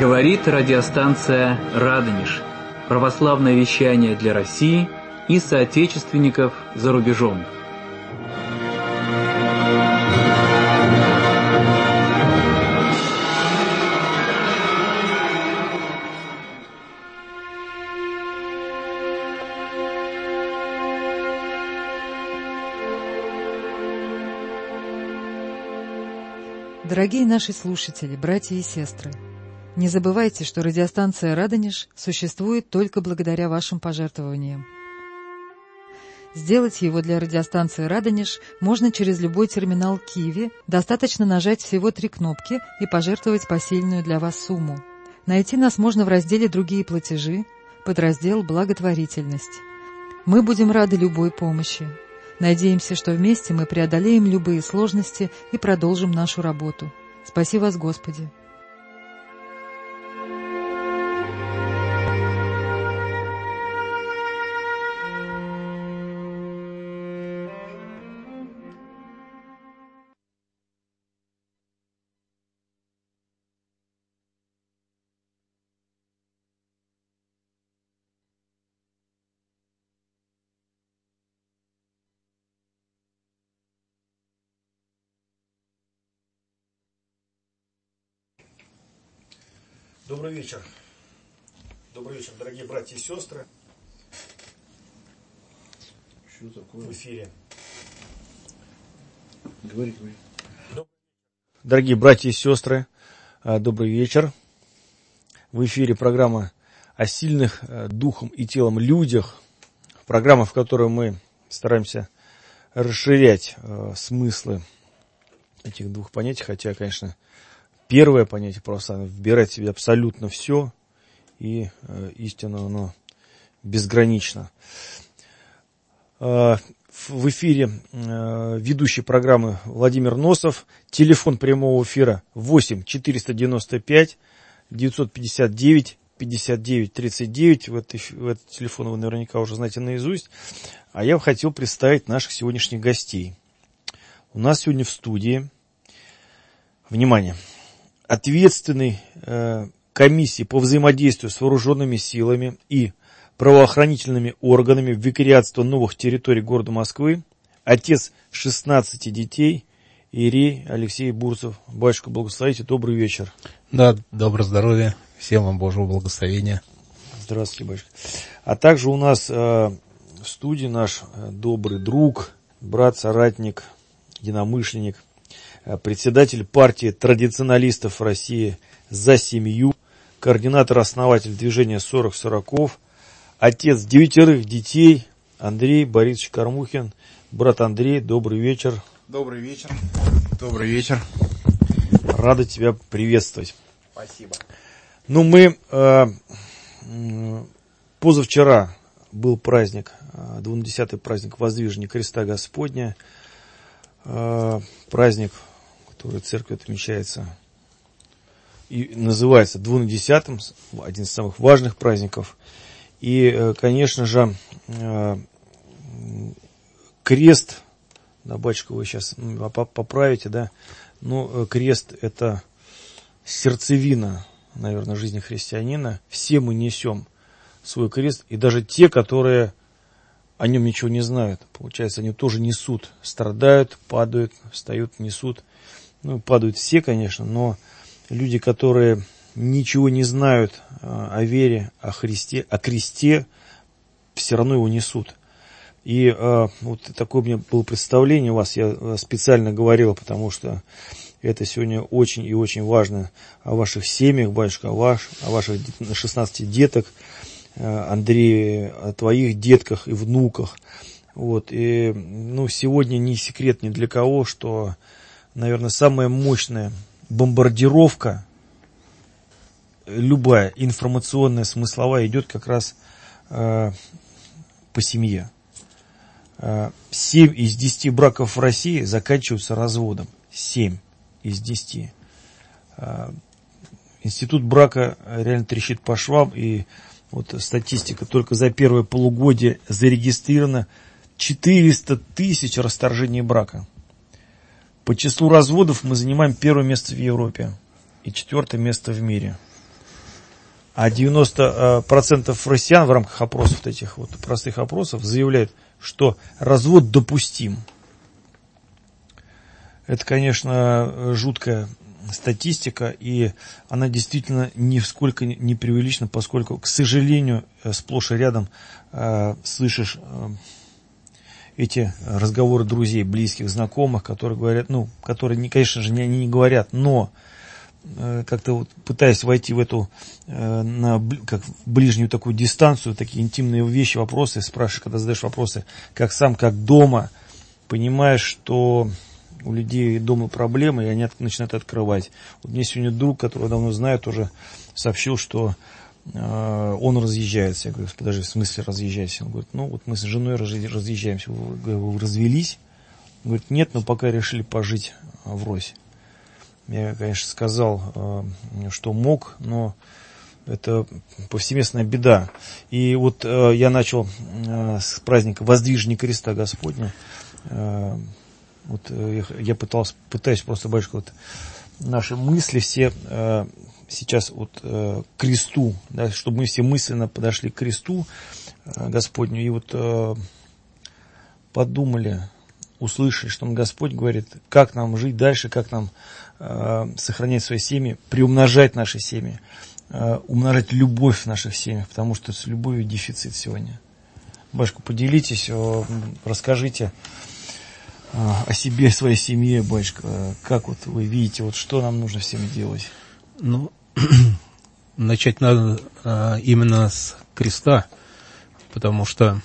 Говорит радиостанция «Радонеж». Православное вещание для России и соотечественников за рубежом. Дорогие наши слушатели, братья и сестры, не забывайте, что радиостанция «Радонеж» существует только благодаря вашим пожертвованиям. Сделать его для радиостанции «Радонеж» можно через любой терминал Киви, достаточно нажать всего 3 кнопки и пожертвовать посильную для вас сумму. Найти нас можно в разделе «Другие платежи», подраздел «Благотворительность». Мы будем рады любой помощи. Надеемся, что вместе мы преодолеем любые сложности и продолжим нашу работу. Спаси вас, Господи! Добрый вечер. Добрый вечер, дорогие братья и сестры. Что такое? В эфире. Говори. Дорогие братья и сестры, добрый вечер. В эфире программа о сильных духом и телом людях. Программа, в которой мы стараемся расширять смыслы этих двух понятий, хотя, конечно, первое понятие православия вбирает в себя абсолютно все, и истинно оно безгранично. В эфире ведущий программы Владимир Носов. Телефон прямого эфира 8 495 959 59 39. Этот телефон вы наверняка уже знаете наизусть. А я хотел представить наших сегодняшних гостей. У нас сегодня в студии, внимание, ответственной комиссии по взаимодействию с вооруженными силами и правоохранительными органами викариатства новых территорий города Москвы, отец 16 детей, иерей Алексей Бурцев. Батюшка, благословите, добрый вечер. Да, доброе здоровье, всем вам Божьего благословения. Здравствуйте, батюшка. А также у нас в студии наш добрый друг, брат, соратник, единомышленник, председатель партии традиционалистов России «За семью», координатор-основатель движения 40-40, отец 9 детей Андрей Борисович Кормухин. Брат Андрей, добрый вечер. Добрый вечер. Добрый вечер. Рады тебя приветствовать. Спасибо. Ну, мы позавчера был праздник, 20-й праздник Воздвижения Креста Господня, праздник, который церковь отмечается и называется 20-м, один из самых важных праздников. И, конечно же, крест, да, батюшка, вы сейчас поправите, да, но крест — это сердцевина, наверное, жизни христианина. Все мы несем свой крест, и даже те, которые о нем ничего не знают, получается, они тоже несут, страдают, падают, встают, несут. Ну, падают все, конечно, но люди, которые ничего не знают о вере, о Христе, о кресте, все равно его несут. И вот такое у меня было представление у вас, я специально говорил, потому что это сегодня очень и очень важно о ваших семьях, батюшка, о ваших 16 деток, Андрей, о твоих детках и внуках. Вот. И, ну, сегодня не секрет ни для кого, что, наверное, самая мощная бомбардировка, любая информационная, смысловая, идет как раз по семье. 7 из 10 браков в России заканчиваются разводом. 7 из 10. Институт брака реально трещит по швам, и вот статистика, только за первое полугодие зарегистрировано 400 тысяч расторжений брака. По числу разводов мы занимаем 1-е место в Европе и 4-е место в мире. А 90% россиян в рамках опросов, этих вот простых опросов, заявляют, что развод допустим. Это, конечно, жуткая статистика, и она действительно нисколько не преувеличена, поскольку, к сожалению, сплошь и рядом слышишь эти разговоры друзей, близких, знакомых, которые говорят, ну, которые, конечно же, они не говорят, но как-то вот пытаясь войти в эту, как в ближнюю такую дистанцию, такие интимные вещи, вопросы, спрашиваешь, когда задаешь вопросы, как сам, как дома, понимаешь, что у людей дома проблемы, и они начинают открывать. Вот мне сегодня друг, которого давно знаю, тоже сообщил, что он разъезжается. Я говорю, подожди, в смысле разъезжайся? Он говорит, ну вот мы с женой разъезжаемся. Вы развелись? Он говорит, нет, но пока решили пожить врозь. Я, конечно, сказал, что мог, но это повсеместная беда. И вот я начал с праздника Воздвижения Креста Господня. Вот я пытаюсь просто, батюшка, вот наши мысли все сейчас вот к кресту, да, чтобы мы все мысленно подошли к кресту Господню и вот подумали, услышали, что Господь говорит, как нам жить дальше, как нам сохранять свои семьи, приумножать наши семьи, умножать любовь в наших семьях, потому что с любовью дефицит сегодня. Батюшка, поделитесь, расскажите о себе, своей семье, батюшка. Как вот вы видите, вот что нам нужно всем делать? Ну, начать надо именно с креста, потому что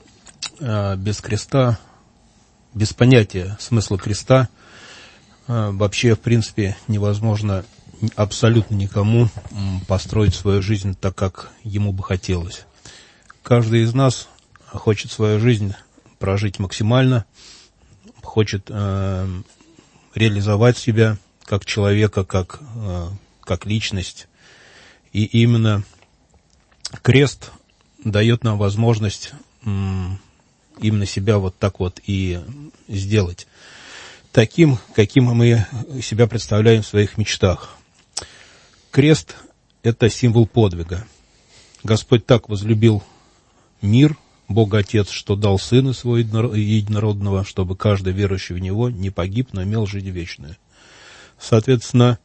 без креста, без понятия смысла креста, вообще, в принципе, невозможно абсолютно никому построить свою жизнь так, как ему бы хотелось. Каждый из нас хочет свою жизнь прожить максимально, хочет реализовать себя как человека, как личность. И именно крест дает нам возможность именно себя вот так вот и сделать. Таким, каким мы себя представляем в своих мечтах. Крест – это символ подвига. Господь так возлюбил мир, Бог Отец, что дал Сына Своего Единородного, чтобы каждый верующий в Него не погиб, но имел жизнь вечную. Соответственно,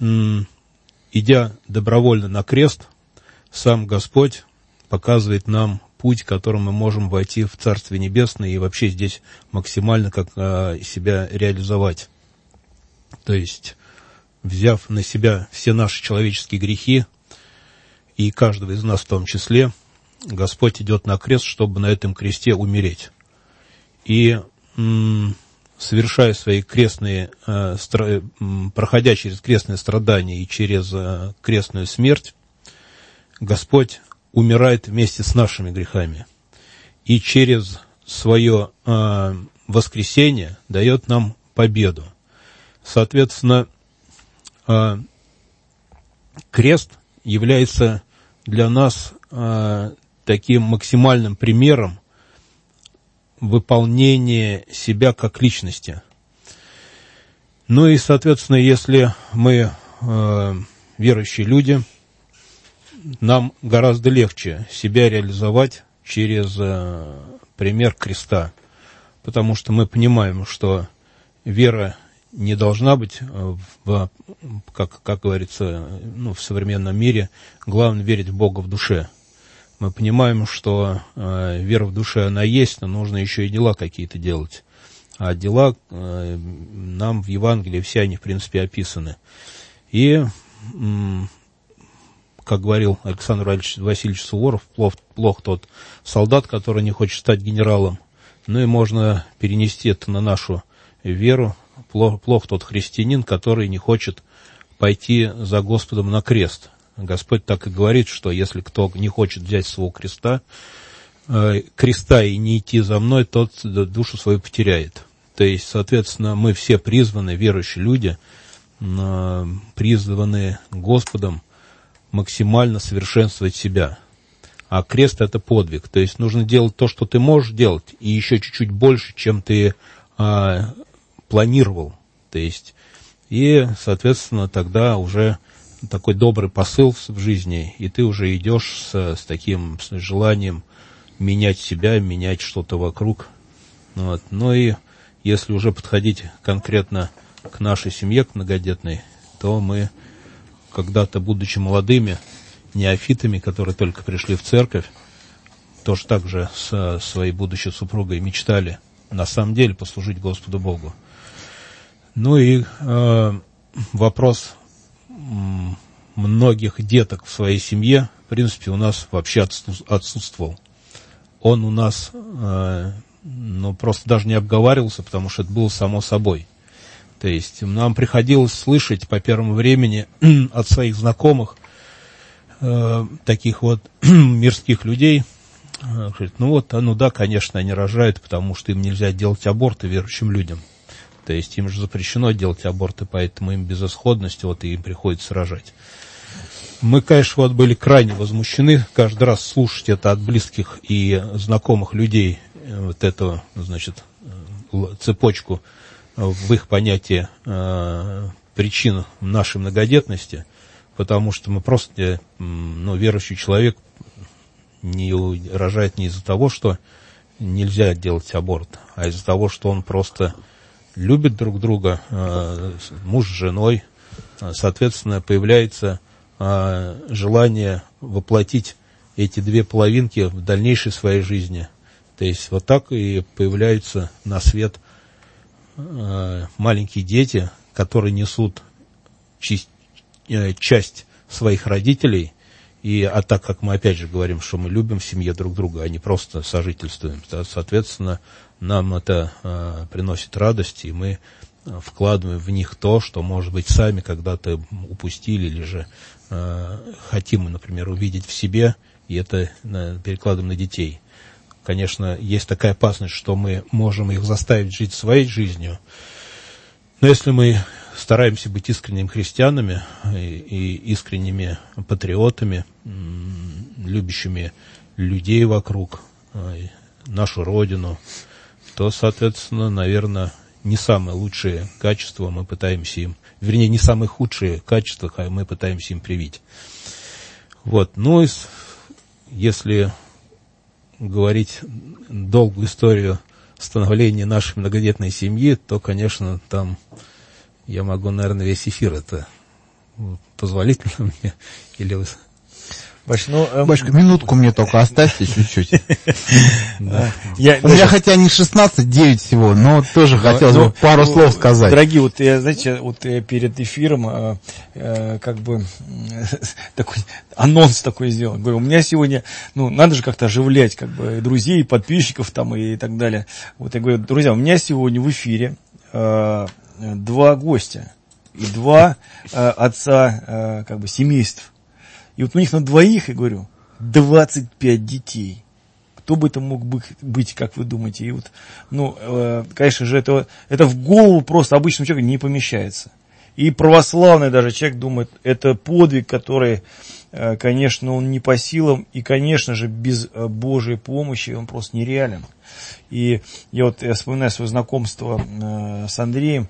идя добровольно на крест, сам Господь показывает нам путь, которым мы можем войти в Царствие Небесное и вообще здесь максимально как себя реализовать. То есть, взяв на себя все наши человеческие грехи, и каждого из нас в том числе, Господь идет на крест, чтобы на этом кресте умереть. И совершая свои крестные, проходя через крестные страдания и через крестную смерть, Господь умирает вместе с нашими грехами. И через свое воскресение дает нам победу. Соответственно, крест является для нас таким максимальным примером выполнения себя как личности. Ну и, соответственно, если мы верующие люди, нам гораздо легче себя реализовать через пример креста, потому что мы понимаем, что вера не должна быть, как говорится, в современном мире, главное верить в Бога в душе. Мы понимаем, что вера в душе, она есть, но нужно еще и дела какие-то делать. А дела нам в Евангелии все они, в принципе, описаны. И, как говорил Александр Васильевич Суворов, плох тот солдат, который не хочет стать генералом. Ну и можно перенести это на нашу веру. Плох тот христианин, который не хочет пойти за Господом на крест. Господь так и говорит, что если кто не хочет взять своего креста и не идти за мной, тот душу свою потеряет. То есть, соответственно, мы все призваны, верующие люди, призваны Господом максимально совершенствовать себя. А крест – это подвиг. То есть, нужно делать то, что ты можешь делать, и еще чуть-чуть больше, чем ты планировал. То есть, и, соответственно, тогда уже такой добрый посыл в жизни, и ты уже идешь с таким с желанием менять себя, менять что-то вокруг. Вот. Ну и если уже подходить конкретно к нашей семье, к многодетной, то мы когда-то, будучи молодыми неофитами, которые только пришли в церковь, тоже так же со своей будущей супругой мечтали на самом деле послужить Господу Богу. Ну и вопрос многих деток в своей семье, в принципе, у нас вообще отсутствовал. Он у нас просто даже не обговаривался, потому что это было само собой. То есть нам приходилось слышать по первому времени от своих знакомых, таких вот мирских людей, говорит, ну да, конечно, они рожают, потому что им нельзя делать аборты верующим людям. То есть им же запрещено делать аборты, поэтому им безысходность, и им приходится рожать. Мы, конечно, были крайне возмущены каждый раз слушать это от близких и знакомых людей, вот эту, значит, цепочку в их понятии причин нашей многодетности, потому что мы просто, верующий человек не рожает не из-за того, что нельзя делать аборт, а из-за того, что он просто любит друг друга, муж с женой, соответственно, появляется желание воплотить эти две половинки в дальнейшей своей жизни. То есть вот так и появляются на свет маленькие дети, которые несут часть своих родителей, а так как мы опять же говорим, что мы любим в семье друг друга, а не просто сожительствуем, то, соответственно, нам это приносит радость, и мы вкладываем в них то, что, может быть, сами когда-то упустили, или же хотим, например, увидеть в себе, и это перекладываем на детей. Конечно, есть такая опасность, что мы можем их заставить жить своей жизнью, но если мы стараемся быть искренними христианами и искренними патриотами, любящими людей вокруг, нашу Родину, то, соответственно, наверное, не самые лучшие качества мы пытаемся им, вернее, не самые худшие качества мы пытаемся им привить. Вот. Ну, если говорить долгую историю становления нашей многодетной семьи, то, конечно, там я могу, наверное, весь эфир это позволительно мне, или вы... Бачка, минутку мне только оставьте чуть-чуть. У меня хотя не 16, 9 всего, но тоже хотелось бы пару слов сказать. Дорогие, я перед эфиром как бы такой анонс такой сделал. Говорю, у меня сегодня, надо же как-то оживлять как бы друзей, подписчиков там и так далее. Вот я говорю, друзья, у меня сегодня в эфире 2 гостя и 2 отца как бы семейств. И вот у них на двоих, я говорю, 25 детей. Кто бы это мог быть, как вы думаете? И вот, конечно же, это в голову просто обычному человеку не помещается. И православный даже человек думает, это подвиг, который, конечно, он не по силам, и, конечно же, без Божьей помощи он просто нереален. И я вспоминаю свое знакомство с Андреем.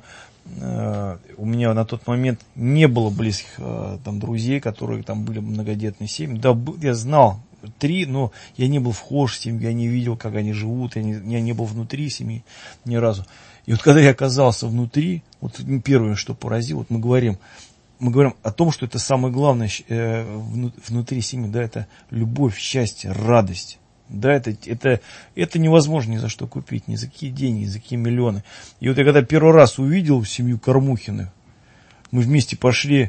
У меня на тот момент не было близких там друзей, которые там были многодетные семьи. Да, я знал 3, но я не был вхож в семью, я не видел, как они живут, я не был внутри семьи ни разу. И вот когда я оказался внутри, вот первое, что поразило, мы говорим о том, что это самое главное внутри семьи, да, это любовь, счастье, радость. Да, это невозможно ни за что купить, ни за какие деньги, ни за какие миллионы. И вот я когда первый раз увидел семью Кормухиных, мы вместе пошли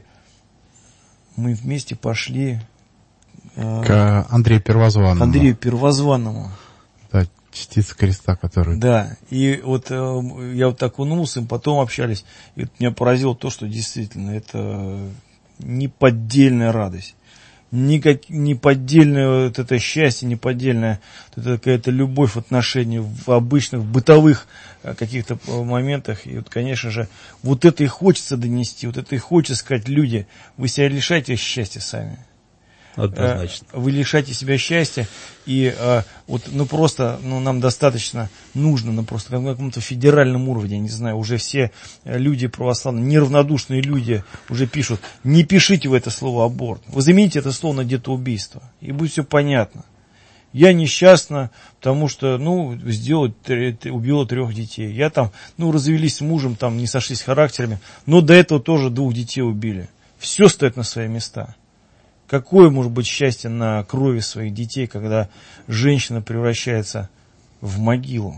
к Андрею Первозванному. Андрею Первозванному. Да, частица креста, который... Да, и вот я вот окунулся, потом общались, и вот меня поразило то, что действительно это неподдельная радость. Неподдельное вот это счастье, неподдельная вот это какая-то любовь в отношениях, в обычных, в бытовых каких-то моментах. И вот, конечно же, вот это и хочется донести, вот это и хочется сказать, люди, вы себя лишаете счастья сами. Однозначно. Вы лишаете себя счастья, и просто нам достаточно нужно, просто на каком-то федеральном уровне, я не знаю, уже все люди православные, неравнодушные люди уже пишут, не пишите в это слово аборт, вы замените это слово на детоубийство, и будет все понятно. Я несчастна, потому что, убила 3 детей. Я развелись с мужем, не сошлись характерами, но до этого тоже 2 детей убили. Все стоит на свои места. Какое может быть счастье на крови своих детей, когда женщина превращается в могилу?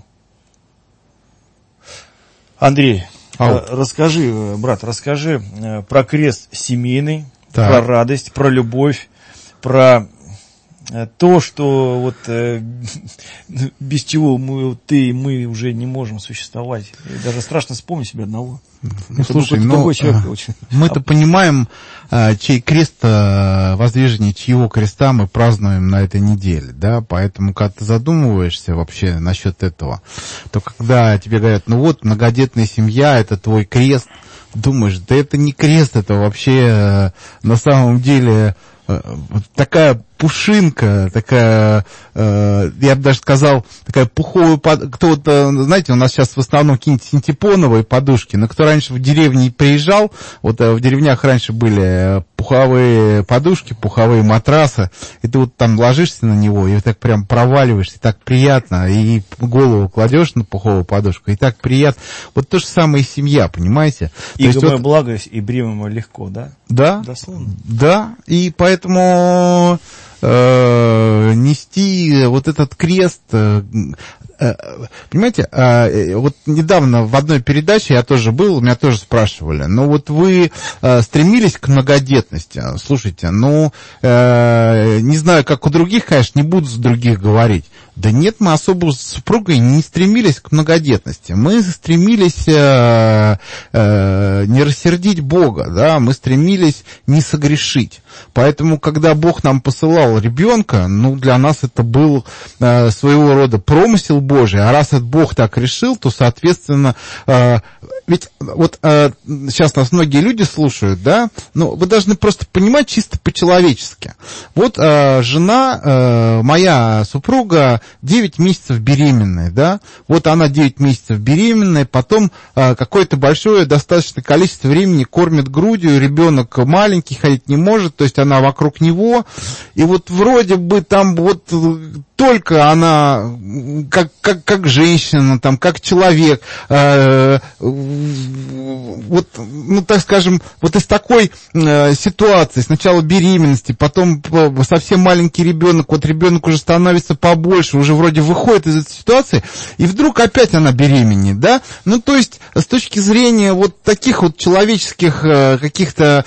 Андрей, расскажи про крест семейный, про радость, про любовь, про то, что без чего ты и мы уже не можем существовать. И даже страшно вспомнить себе одного. Слушай, мы-то понимаем, чей крест, воздвижение чьего креста мы празднуем на этой неделе, да, поэтому, когда ты задумываешься вообще насчет этого, то когда тебе говорят, многодетная семья, это твой крест, думаешь, да это не крест, это вообще на самом деле такая пушинка, такая, я бы даже сказал, такая пуховая, знаете, у нас сейчас в основном какие-нибудь синтепоновые подушки, но кто раньше в деревне приезжал, в деревнях раньше были пуховые подушки, пуховые матрасы, и ты там ложишься на него, и так прям проваливаешься, и так приятно, и голову кладешь на пуховую подушку, и так приятно. Вот то же самое и семья, понимаете? И мое благо, и бремя мое легко, да? Да, дословно. Да, и поэтому нести этот крест, понимаете, недавно в одной передаче я тоже был, меня тоже спрашивали, вы стремились к многодетности? Слушайте, не знаю, как у других, конечно, не буду за других говорить. Да нет, мы особо с супругой не стремились к многодетности. Мы стремились не рассердить Бога, да, мы стремились не согрешить. Поэтому, когда Бог нам посылал ребенка, для нас это был своего рода промысел Божий. А раз этот Бог так решил, то, соответственно, ведь сейчас нас многие люди слушают, да, вы должны просто понимать чисто по-человечески. Жена, моя супруга, 9 месяцев беременная, да, она 9 месяцев беременная, потом какое-то большое достаточное количество времени кормит грудью, ребенок маленький, ходить не может, то есть она вокруг него, и вроде бы там только она как женщина, как человек, так скажем, из такой ситуации, сначала беременности, потом совсем маленький ребенок, ребенок уже становится побольше, уже вроде выходит из этой ситуации, и вдруг опять она беременеет, да? То есть, с точки зрения таких человеческих каких-то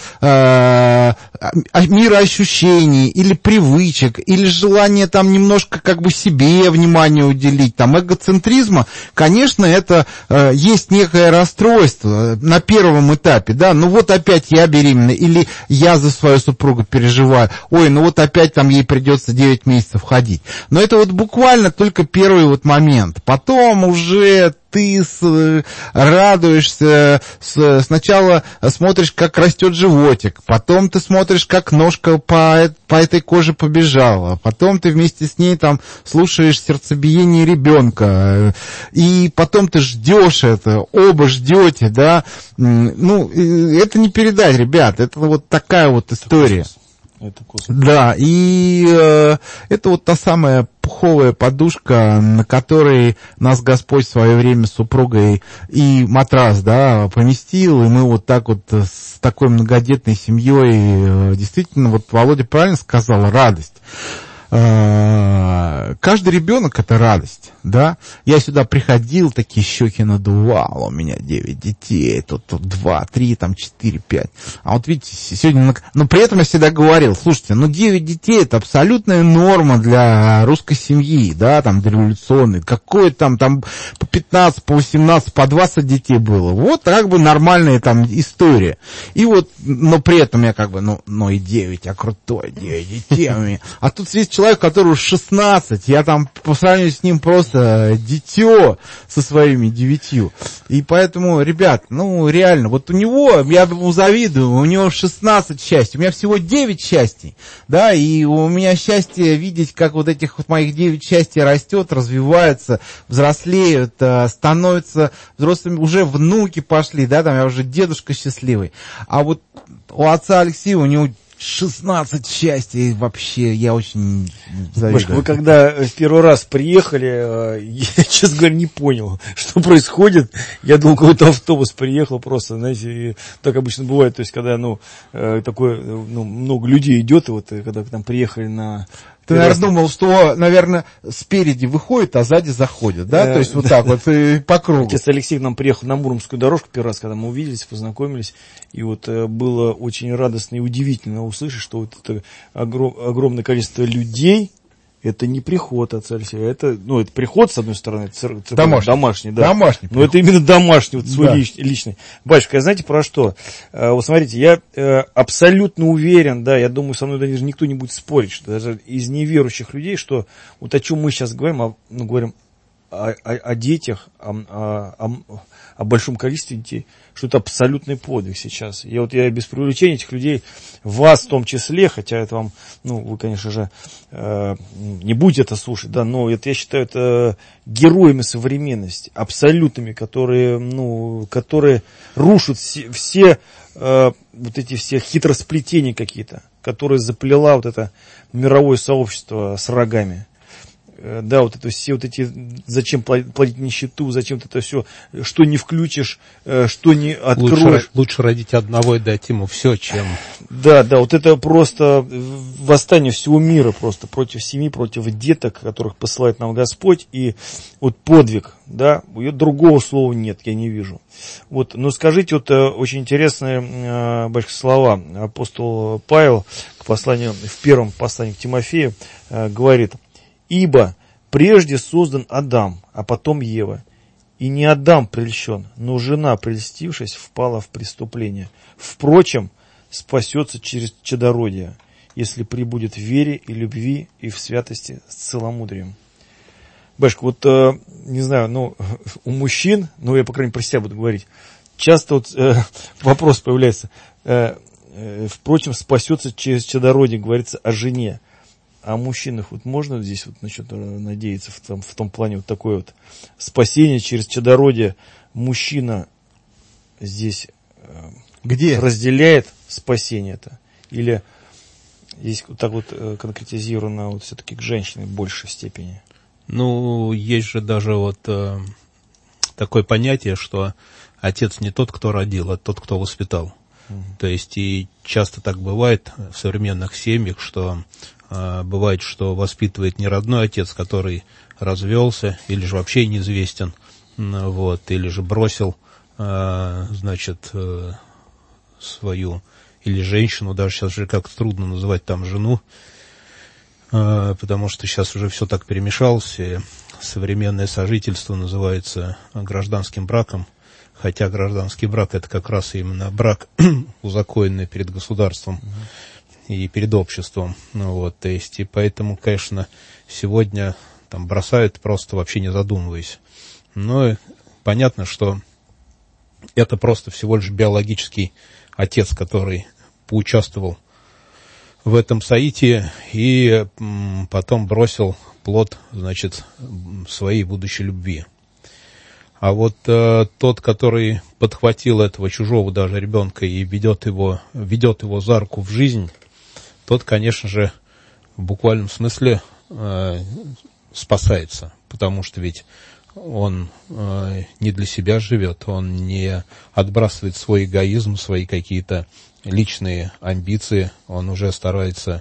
мироощущений, или привычек, или желания немножко себе внимание уделить, эгоцентризма, конечно, это есть некое расстройство на первом этапе, да, опять я беременна, или я за свою супругу переживаю, опять ей придется 9 месяцев ходить. Но это буквально только первый момент. Потом уже ты радуешься, сначала смотришь, как растет животик, потом ты смотришь, как ножка по этой коже побежала, потом ты вместе с ней слушаешь сердцебиение ребенка, и потом ты ждешь это, оба ждете, да, это не передать, ребят, это такая история. Это космос. Да, и это та самая пуховая подушка, на которой нас Господь в свое время с супругой и матрас, да, поместил, и мы с такой многодетной семьей, действительно, Володя правильно сказал, радость. Каждый ребенок — это радость, да. Я сюда приходил, такие щеки надувал, у меня 9 детей, тут 2, 3, 4, 5. А видите, сегодня... Но при этом я всегда говорил, слушайте, 9 детей — это абсолютная норма для русской семьи, да, дореволюционной. Какое там по 15, по 18, по 20 детей было. Нормальная история. И но при этом я и 9, а крутой, 9 детей у меня. А тут есть человек, который 16, Я там по сравнению с ним просто дитё со своими 9. И поэтому, ребят, ну реально, вот у него, я ему завидую, у него 16 счастий, у меня всего 9 счастий, да, и у меня счастье видеть, как вот этих вот моих 9 счастий растет, развивается, взрослеют, становятся взрослыми, уже внуки пошли, да, там я уже дедушка счастливый. А вот у отца Алексея, у него 16 счастья, вообще, я очень завидую. Вы когда в первый раз приехали, я, честно говоря, не понял, что происходит. Я думал, какой-то автобус приехал просто, знаете, и так обычно бывает, то есть, когда, такое, много людей идет, и вот, когда к нам приехали на... Ты, наверное, думал, что, наверное, спереди выходит, а сзади заходит, да? То есть вот так вот по кругу. Отец Алексей к нам приехал на Муромскую дорожку первый раз, когда мы увиделись, познакомились. И вот было очень радостно и удивительно услышать, что вот это огромное количество людей, это не приход отца Алексея, это приход, с одной стороны, домашний, да. Домашний. Но это именно домашний, вот свой личный. Батюшка, знаете про что? Вот смотрите, я абсолютно уверен, да, я думаю, со мной даже никто не будет спорить, что даже из неверующих людей, что вот о чем мы сейчас говорим, говорим о детях, о большом количестве детей, что это абсолютный подвиг сейчас. Я без привлечения этих людей, вас в том числе, хотя это вам, вы, конечно же, не будете это слушать, да, но это, я считаю, это героями современности, абсолютными, которые рушат все вот эти все хитросплетения какие-то, которые заплела вот это мировое сообщество с рогами. Да, вот это все вот эти, зачем платить нищету, зачем это все, что не включишь, что не откроешь. Лучше родить одного и дать ему все, чем... Да, вот это просто восстание всего мира просто против семьи, против деток, которых посылает нам Господь, и вот подвиг, да, другого слова нет, я не вижу. Вот, но скажите, вот очень интересные слова. Апостол Павел в первом послании к Тимофею говорит: «Ибо прежде создан Адам, а потом Ева. И не Адам прельщен, но жена, прельстившись, впала в преступление. Впрочем, спасется через чадородие, если пребудет в вере и любви и в святости с целомудрием». Башка, вот, не знаю, у мужчин, я, по крайней мере, про себя буду говорить, часто вопрос появляется, впрочем, спасется через чадородие, говорится о жене. А мужчинах можно здесь насчет надеяться в том плане такое спасение через чадородие? Мужчина здесь разделяет спасение это? Или здесь конкретизировано все-таки к женщине в большей степени? Есть же даже такое понятие, что отец не тот, кто родил, а тот, кто воспитал. То есть и часто так бывает в современных семьях, что бывает, что воспитывает не родной отец, который развелся или же вообще неизвестен, или же бросил, свою или женщину, даже сейчас же как-то трудно называть там жену, потому что сейчас уже все так перемешалось, и современное сожительство называется гражданским браком, хотя гражданский брак — это как раз именно брак, узаконенный перед государством и перед обществом. То есть, и поэтому, конечно, сегодня бросают просто вообще не задумываясь. Но понятно, что это просто всего лишь биологический отец, который поучаствовал в этом соитии и потом бросил плод, своей будущей любви. А тот, который подхватил этого чужого даже ребенка и ведет его за руку в жизнь, тот, конечно же, в буквальном смысле спасается, потому что ведь он не для себя живет, он не отбрасывает свой эгоизм, свои какие-то личные амбиции, он уже старается...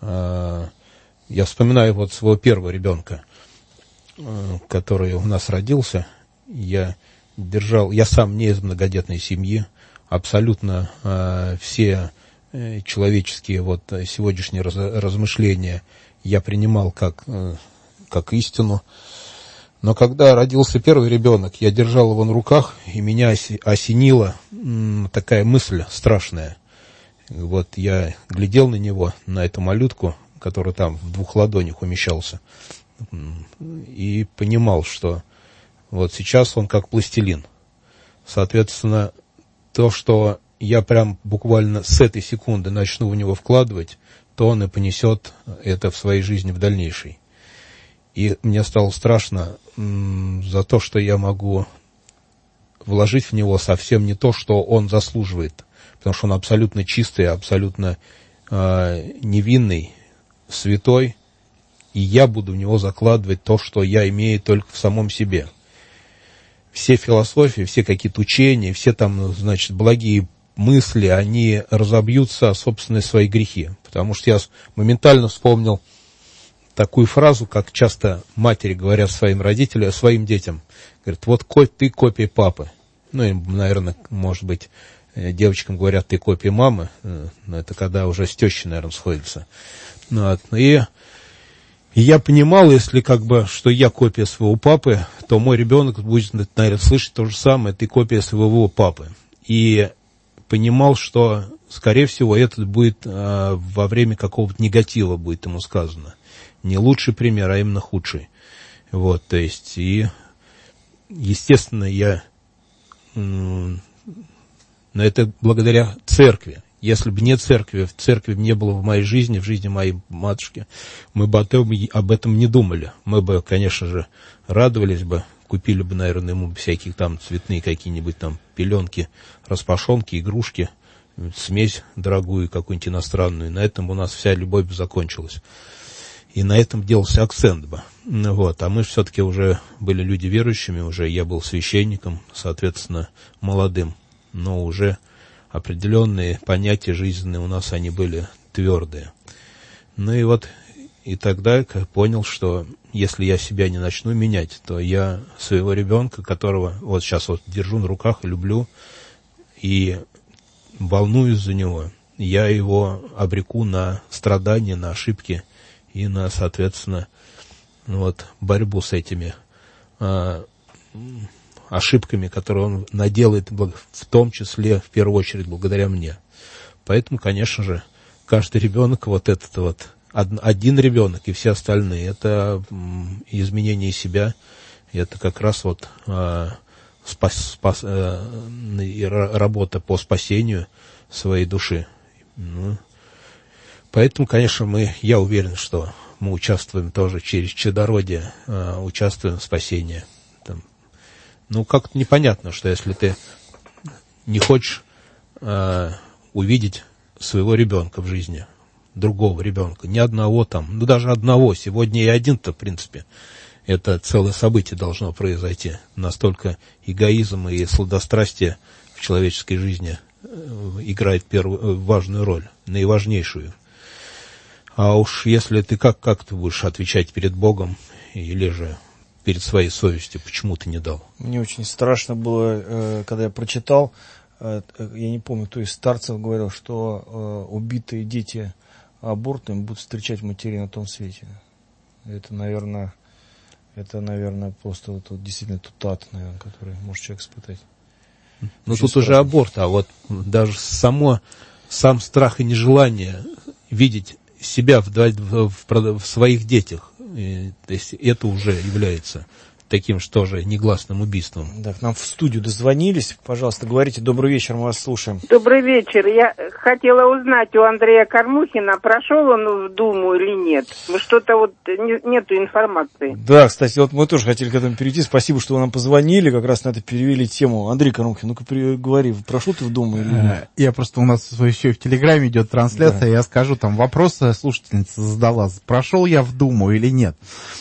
Я вспоминаю своего первого ребенка, который у нас родился. Я сам не из многодетной семьи, абсолютно все человеческие сегодняшние размышления я принимал как истину. Но когда родился первый ребенок, я держал его на руках, и меня осенила такая мысль страшная. Я глядел на него, на эту малютку, который там в 2 ладонях умещался, и понимал, что вот сейчас он как пластилин. Соответственно, то, что я прям буквально с этой секунды начну в него вкладывать, то он и понесет это в своей жизни в дальнейшей. И мне стало страшно за то, что я могу вложить в него совсем не то, что он заслуживает, потому что он абсолютно чистый, абсолютно невинный, святой, и я буду в него закладывать то, что я имею только в самом себе. Все философии, все какие-то учения, все там, значит, благие мысли, они разобьются о собственные свои грехи. Потому что я моментально вспомнил такую фразу, как часто матери говорят своим родителям, своим детям. Говорят, вот ты копия папы. Ну, и, наверное, может быть, девочкам говорят, ты копия мамы. Но это когда уже с тещей, наверное, сходится. Вот. И я понимал, если как бы, что я копия своего папы, то мой ребенок будет, наверное, слышать то же самое, ты копия своего папы. И понимал, что, скорее всего, это будет во время какого-то негатива будет ему сказано. Не лучший пример, а именно худший. Вот, то есть, и, естественно, я, но это благодаря церкви. Если бы нет церкви не было в моей жизни, в жизни моей матушки, мы бы об этом не думали. Мы бы, конечно же, радовались бы, купили бы, наверное, ему всякие там цветные какие-нибудь там пеленки, распашонки, игрушки, смесь дорогую какую-нибудь иностранную. На этом у нас вся любовь бы закончилась. И на этом делался акцент бы. Вот. А мы все-таки уже были люди верующими, уже я был священником, соответственно, молодым, но уже определенные понятия жизненные у нас, они были твердые. Ну и вот, и тогда я понял, что если я себя не начну менять, то я своего ребенка, которого вот сейчас вот держу на руках и люблю, и волнуюсь за него, я его обреку на страдания, на ошибки и на, соответственно, вот, борьбу с этими ошибками, которые он наделает, в том числе, в первую очередь, благодаря мне. Поэтому, конечно же, каждый ребенок, вот этот вот, один ребенок и все остальные, это изменение себя, это как раз вот работа по спасению своей души. Ну, поэтому, конечно, я уверен, что мы участвуем тоже через чадородие, участвуем в спасении. Ну, как-то непонятно, что если ты не хочешь увидеть своего ребенка в жизни, другого ребенка, ни одного там, ну, даже одного, сегодня и один-то, в принципе, это целое событие должно произойти. Настолько эгоизм и сладострастие в человеческой жизни играет важную роль, наиважнейшую. А уж если ты как ты будешь отвечать перед Богом или же перед своей совестью, почему ты не дал? Мне очень страшно было, когда я прочитал, я не помню, кто из старцев говорил, что убитые дети абортами будут встречать матерей на том свете. Это, наверное, просто вот действительно тот ад, наверное, который может человек испытать. Ну, тут уже аборт, а вот даже сам страх и нежелание видеть себя в своих детях, то есть это уже является таким же тоже негласным убийством. Да, к нам в студию дозвонились. Пожалуйста, говорите. Добрый вечер, мы вас слушаем. Добрый вечер. Я хотела узнать у Андрея Кормухина, прошел он в Думу или нет. Что-то вот нету информации. Да, кстати, вот мы тоже хотели к этому перейти. Спасибо, что вы нам позвонили, как раз на это перевели тему. Андрей Кормухин, ну-ка говори, прошел ты в Думу или нет? Я просто, у нас еще и в Телеграме идет трансляция, да. Я скажу, там вопросы слушательница задала, прошел я в Думу или нет.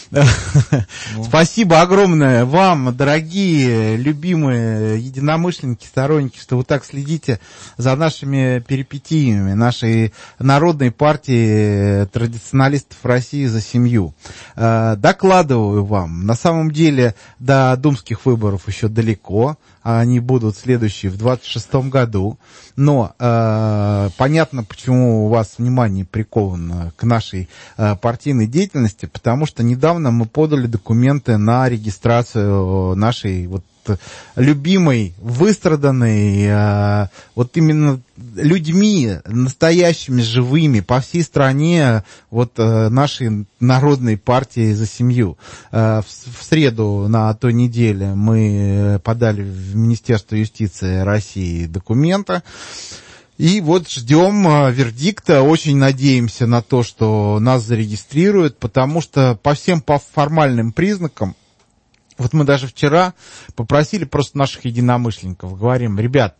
Спасибо огромное вам, дорогие, любимые единомышленники, сторонники, что вы так следите за нашими перипетиями, нашей народной партии традиционалистов России «За семью». Докладываю вам, на самом деле до думских выборов еще далеко, они будут следующие в 26-м году, но понятно, почему у вас внимание приковано к нашей партийной деятельности, потому что недавно мы подали документы на регистрацию нашей вот любимой, выстраданной, вот именно людьми, настоящими, живыми, по всей стране, вот нашей Народной партии «За семью». В среду на той неделе мы подали в Министерство юстиции России документы. И вот ждем вердикта, очень надеемся на то, что нас зарегистрируют, потому что по всем формальным признакам, вот мы даже вчера попросили просто наших единомышленников, говорим, ребят,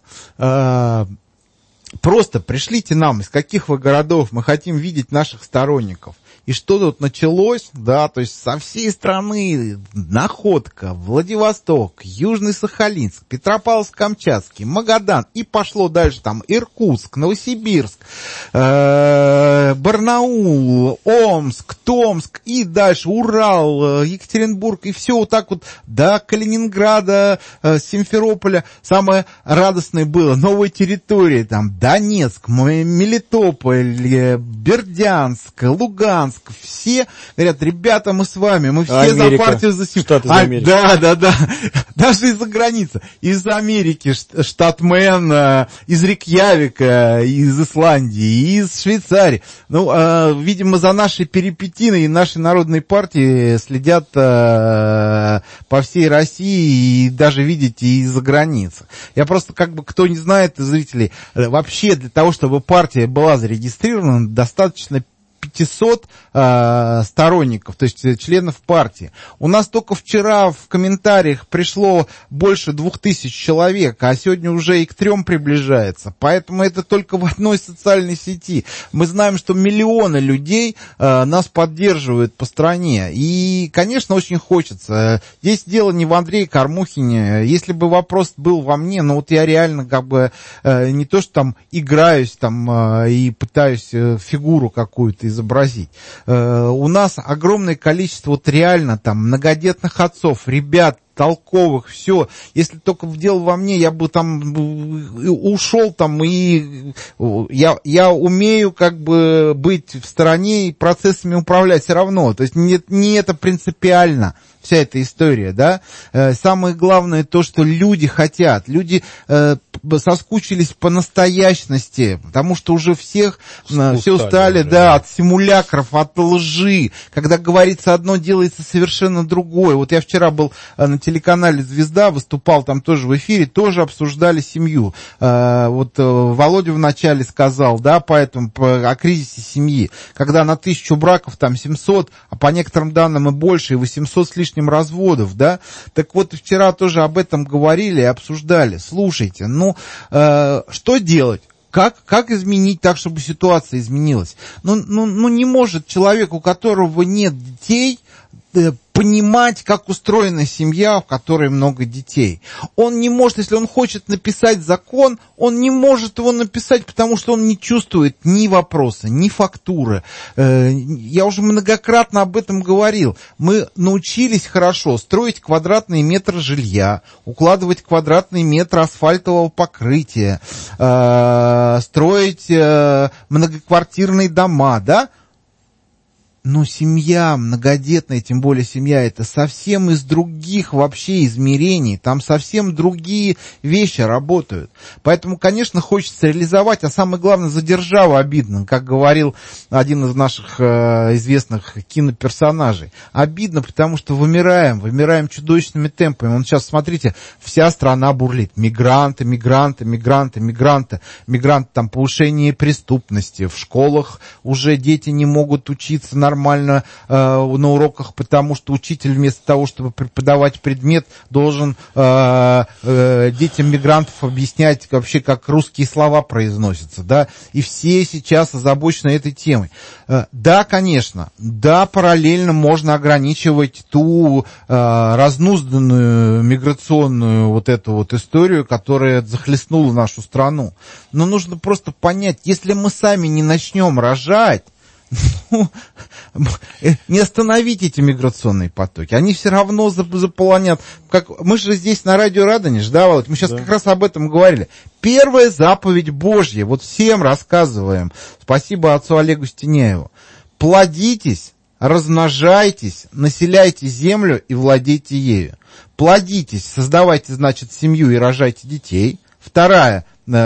просто пришлите нам, из каких вы городов, мы хотим видеть наших сторонников. И что тут началось, да, то есть со всей страны Находка, Владивосток, Южный Сахалинск, Петропавловск-Камчатский, Магадан, и пошло дальше там Иркутск, Новосибирск, Барнаул, Омск, Томск, и дальше Урал, Екатеринбург, и все вот так вот до Калининграда, Симферополя. Самое радостное было, новые территории, там Донецк, Мелитополь, Бердянск, Луганск, все говорят, ребята, мы с вами, мы все Америка, за партию «За семью». Штаты Америки. Да. Даже из-за границы. Из Америки, штатмен, из Рейкьявика, из Исландии, из Швейцарии. Ну, видимо, за нашей перипетиной и нашей Народной партии следят по всей России и даже, видите, из-за границы. Я просто, как бы, кто не знает из зрителей, вообще для того, чтобы партия была зарегистрирована, достаточно 500 сторонников, то есть членов партии. У нас только вчера в комментариях пришло больше 2000 человек, а сегодня уже и к 3 приближается. Поэтому это только в одной социальной сети. Мы знаем, что миллионы людей нас поддерживают по стране. И, конечно, очень хочется. Здесь дело не в Андрее Кармухине. Если бы вопрос был во мне, ну вот я реально как бы не то, что там играюсь там и пытаюсь фигуру какую-то изобразить. У нас огромное количество вот реально там многодетных отцов, ребят, толковых, все. Если только дело во мне, я бы там ушел там, и я умею как бы быть в стороне и процессами управлять все равно. То есть не это принципиально, вся эта история, да. Самое главное то, что люди хотят. Люди соскучились по настоящности, потому что уже все устали, да, от симулякров, от лжи. Когда говорится одно, делается совершенно другое. Вот я вчера был на телеканале «Звезда», выступал там тоже в эфире, тоже обсуждали семью. Вот Володя вначале сказал, да, поэтому о кризисе семьи. Когда на 1000 браков там 700, а по некоторым данным и больше, и 800 с лишним разводов, да. Так вот, вчера тоже об этом говорили и обсуждали. Слушайте, ну, что делать? Как изменить так, чтобы ситуация изменилась? Ну, не может человек, у которого нет детей, понимать, как устроена семья, в которой много детей. Он не может, если он хочет написать закон, он не может его написать, потому что он не чувствует ни вопроса, ни фактуры. Я уже многократно об этом говорил. Мы научились хорошо строить квадратный метр жилья, укладывать квадратный метр асфальтового покрытия, строить многоквартирные дома, да? Но семья многодетная, тем более семья, это совсем из других вообще измерений, там совсем другие вещи работают. Поэтому, конечно, хочется реализовать, а самое главное, за державу обидно, как говорил один из наших известных киноперсонажей. Обидно, потому что вымираем чудовищными темпами. Вон сейчас, смотрите, вся страна бурлит. Мигранты, там повышение преступности, в школах уже дети не могут учиться нормально на уроках, потому что учитель вместо того, чтобы преподавать предмет, должен детям мигрантов объяснять вообще, как русские слова произносятся, да, и все сейчас озабочены этой темой. Да, конечно, да, параллельно можно ограничивать ту разнузданную миграционную вот эту вот историю, которая захлестнула нашу страну. Но нужно просто понять, если мы сами не начнем рожать, не остановить эти миграционные потоки. Они все равно заполонят. Мы же здесь на радио Радонеж, да, Володь? Мы сейчас как раз об этом говорили. Первая заповедь Божья. Вот всем рассказываем. Спасибо отцу Олегу Стеняеву. Плодитесь, размножайтесь, населяйте землю и владейте ею. Плодитесь, создавайте, значит, семью и рожайте детей. Вторая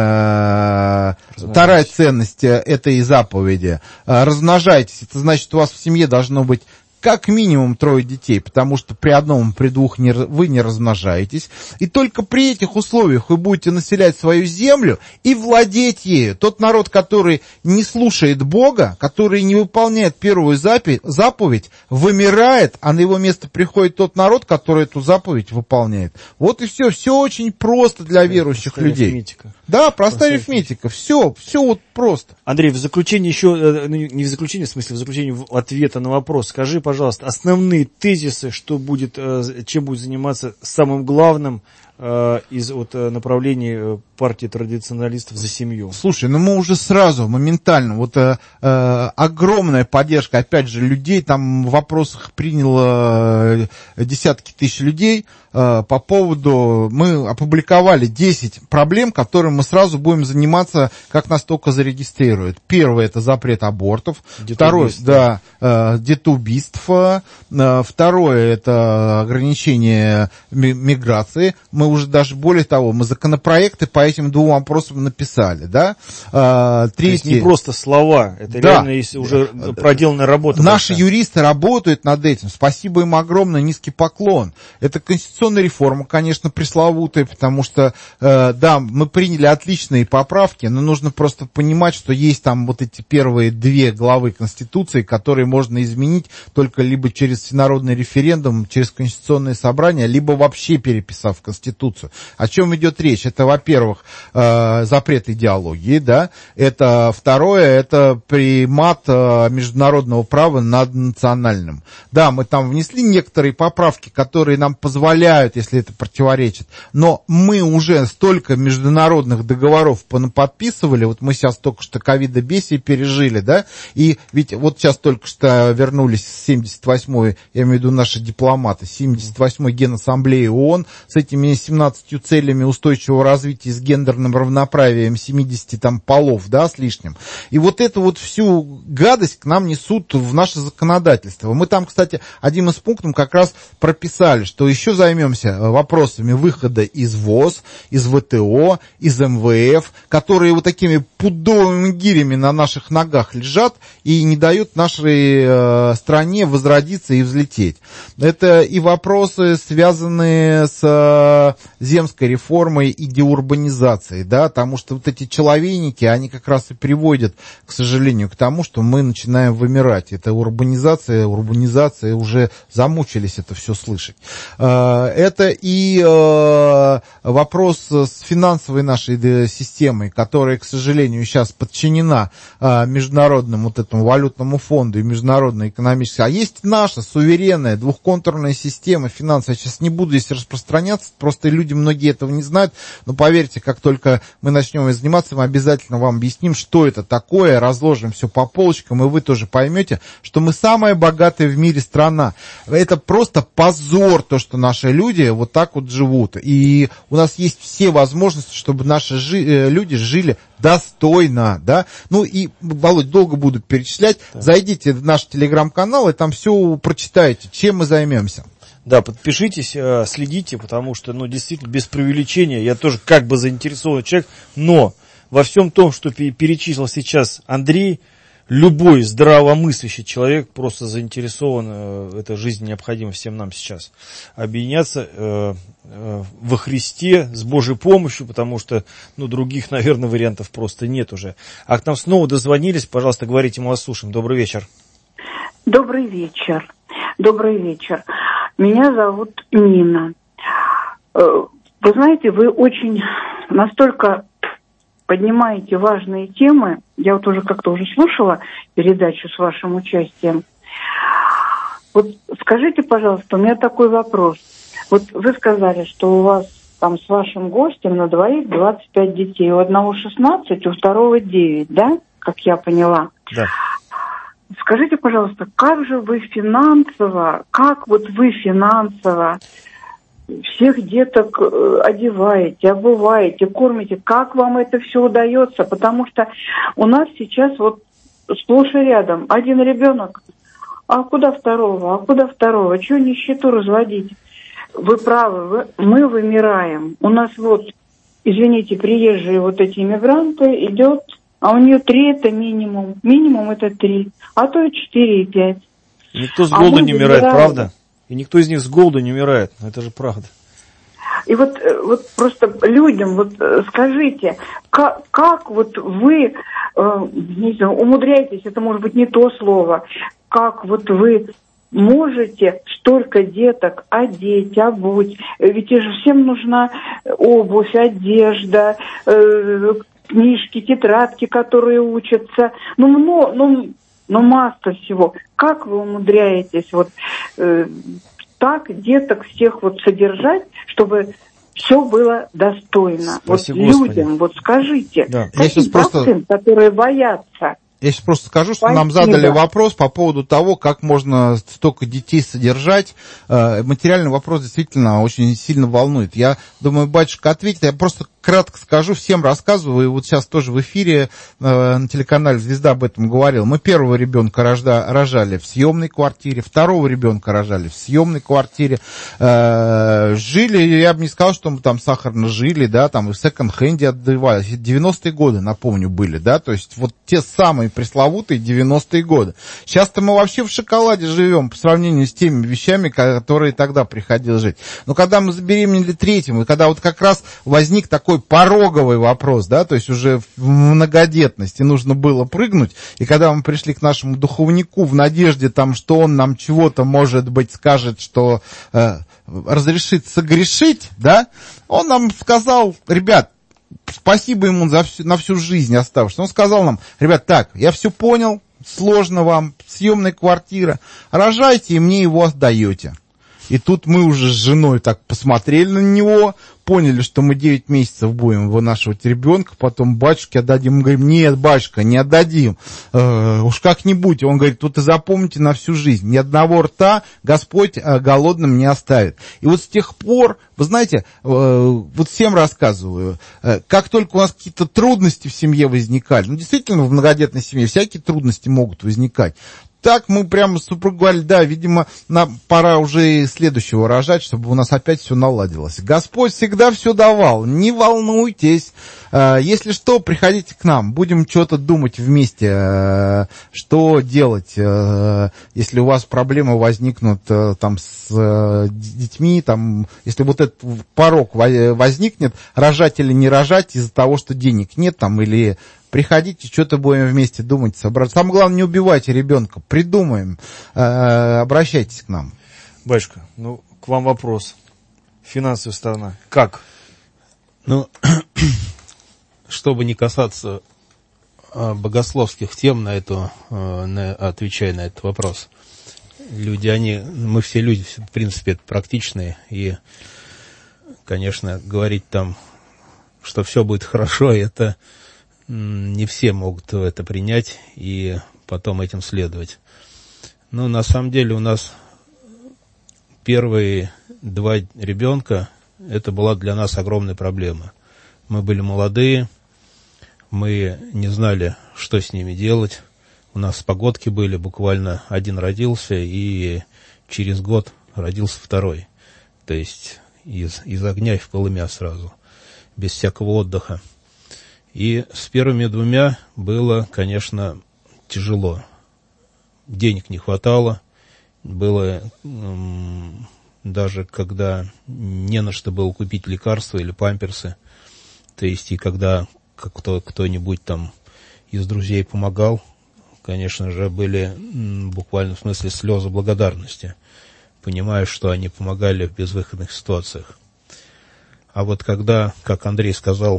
ценность этой заповеди. Размножайтесь. Это значит, у вас в семье должно быть как минимум 3 детей, потому что при одном, при 2 вы не размножаетесь. И только при этих условиях вы будете населять свою землю и владеть ею. Тот народ, который не слушает Бога, который не выполняет первую заповедь, вымирает, а на его место приходит тот народ, который эту заповедь выполняет. Вот и все. Все очень просто для верующих простая людей. Арифметика. Да, простая арифметика. Все вот просто. Андрей, в заключение еще, не в заключение, в смысле, в заключение ответа на вопрос, скажи, пожалуйста, основные тезисы, что будет, чем будет заниматься самым главным из направлений партии традиционалистов «За семью». Слушай, мы уже сразу, моментально, огромная поддержка, опять же, людей, там в вопросах приняло десятки тысяч людей по поводу, мы опубликовали 10 проблем, которыми мы сразу будем заниматься, как нас только зарегистрируют. Первое — это запрет абортов. Второе — детоубийств. Второе — это ограничение миграции. Мы уже даже, более того, мы законопроекты по этим 2 вопросам написали, да. Третье. Не просто слова, это реально есть уже проделанная работа. Наши юристы работают над этим. Спасибо им огромное, низкий поклон. Это конституционная реформа, конечно, пресловутая, потому что, мы приняли отличные поправки, но нужно просто понимать, что есть там вот эти первые 2 главы Конституции, которые можно изменить только либо через всенародный референдум, через конституционное собрание, либо вообще переписав Конституцию. О чем идет речь? Это, во-первых, запрет идеологии, да, это второе, это примат международного права над национальным. Да, мы там внесли некоторые поправки, которые нам позволяют, если это противоречит, но мы уже столько международных договоров понаподписывали, вот мы сейчас только что ковидобесие пережили, да, и ведь вот сейчас только что вернулись с 78-й, я имею в виду наши дипломаты, 78-й Генассамблеи ООН с этими 17 целями устойчивого развития с гендерным равноправием 70 там полов, да, с лишним. И вот эту вот всю гадость к нам несут в наше законодательство. Мы там, кстати, одним из пунктов как раз прописали, что еще займемся вопросами выхода из ВОЗ, из ВТО, из МВФ, которые вот такими пудовыми гирями на наших ногах лежат и не дают нашей стране возродиться и взлететь. Это и вопросы, связанные с земской реформой и деурбанизацией, да, потому что вот эти человейники, они как раз и приводят, к сожалению, к тому, что мы начинаем вымирать. Это урбанизация, уже замучились это все слышать. Это и вопрос с финансовой нашей системой, которая, к сожалению, сейчас подчинена международному вот этому валютному фонду и международной экономической. А есть наша суверенная двухконтурная система финансовая. Я сейчас не буду здесь распространяться, просто люди многие этого не знают, но поверьте, как только мы начнем заниматься, мы обязательно вам объясним, что это такое, разложим все по полочкам, и вы тоже поймете, что мы самая богатая в мире страна. Это просто позор, то, что наши люди вот так вот живут. И у нас есть все возможности, чтобы наши люди жили достойно, да. Ну и, Володь, долго буду перечислять. Да. Зайдите в наш телеграм-канал и там все прочитаете, чем мы займемся. Да, подпишитесь, следите, потому что, действительно, без преувеличения, я тоже как бы заинтересованный человек, но во всем том, что перечислил сейчас Андрей, любой здравомыслящий человек просто заинтересован, это жизнь необходима всем нам сейчас, объединяться во Христе с Божьей помощью, потому что, других, наверное, вариантов просто нет уже. А к нам снова дозвонились, пожалуйста, говорите, мы вас слушаем. Добрый вечер. Добрый вечер. Добрый вечер. Меня зовут Нина. Вы знаете, вы очень настолько поднимаете важные темы. Я вот уже как-то уже слушала передачу с вашим участием. Вот скажите, пожалуйста, у меня такой вопрос. Вот вы сказали, что у вас там с вашим гостем на двоих 25 детей. У одного 16, у второго 9, да? Как я поняла. Да. Скажите, пожалуйста, как вы финансово всех деток одеваете, обуваете, кормите? Как вам это все удается? Потому что у нас сейчас вот сплошь и рядом один ребенок А куда второго? Чего нищету разводить? Вы правы, мы вымираем. У нас вот, извините, приезжие вот эти иммигранты идет, а у нее 3 это минимум. Минимум это 3, а то и 4, и 5. Никто с голоду не умирает, правда? И никто из них с голоду не умирает. Это же правда. И вот просто людям, вот скажите, как вот вы, не знаю, умудряетесь, это может быть не то слово, как вот вы можете столько деток одеть, обуть, ведь же всем нужна обувь, одежда, книжки, тетрадки, которые учатся, масса всего. Как вы умудряетесь вот так деток всех вот содержать, чтобы все было достойно? Спасибо, вот людям, вот скажите, да. какие бабцы, которые боятся? Я сейчас просто скажу, что Спасибо. нам задали вопрос по поводу того, как можно столько детей содержать. Материальный вопрос действительно очень сильно волнует. Я думаю, батюшка ответит. Я просто кратко скажу, всем рассказываю. И вот сейчас тоже в эфире на телеканале «Звезда» об этом говорил. Мы первого ребенка рожали в съемной квартире, второго ребенка рожали в съемной квартире. Жили, я бы не сказал, что мы там сахарно жили, да, там и в секонд-хенде отдавались. 90-е годы, напомню, были, да, то есть вот те самые пресловутые 90-е годы. Сейчас-то мы вообще в шоколаде живем по сравнению с теми вещами, которые тогда приходилось жить. Но когда мы забеременели третьим, и когда вот как раз возник такой пороговый вопрос, да, то есть уже в многодетности нужно было прыгнуть, и когда мы пришли к нашему духовнику в надежде, там, что он нам чего-то, может быть, скажет, что разрешит согрешить, да, он нам сказал: ребят, спасибо ему на всю жизнь оставшись. Он сказал нам: ребят, так, я все понял, сложно вам, съемная квартира, рожайте и мне его отдаете. И тут мы уже с женой так посмотрели на него, поняли, что мы 9 месяцев будем вынашивать ребенка, потом батюшке отдадим. Мы говорим: нет, батюшка, не отдадим, уж как-нибудь. Он говорит: вот и запомните на всю жизнь, ни одного рта Господь голодным не оставит. И вот с тех пор, вы знаете, вот всем рассказываю, как только у нас какие-то трудности в семье возникали, действительно, в многодетной семье всякие трудности могут возникать, так мы прямо с супругой говорили: да, видимо, нам пора уже следующего рожать, чтобы у нас опять все наладилось. Господь всегда все давал, не волнуйтесь. Если что, приходите к нам, будем что-то думать вместе, что делать, если у вас проблемы возникнут там с детьми, там, если вот этот порог возникнет, рожать или не рожать из-за того, что денег нет, там, или... Приходите, что-то будем вместе думать, собраться. Самое главное, не убивайте ребенка. Придумаем. Обращайтесь к нам. Батюшка, к вам вопрос. Финансовая сторона. Как? Чтобы не касаться богословских тем, отвечая на этот вопрос. Мы все люди, в принципе, это практичные. И, конечно, говорить там, что все будет хорошо, это... Не все могут это принять и потом этим следовать. Но на самом деле у нас первые 2 ребенка, это была для нас огромная проблема. Мы были молодые, мы не знали, что с ними делать. У нас погодки были, буквально один родился, и через год родился второй. То есть из огня и в полымя сразу, без всякого отдыха. И с первыми 2 было, конечно, тяжело. Денег не хватало. Было даже когда не на что было купить лекарства или памперсы. То есть и когда кто-нибудь там из друзей помогал, конечно же, были буквально в смысле слезы благодарности, понимая, что они помогали в безвыходных ситуациях. А вот когда, как Андрей сказал,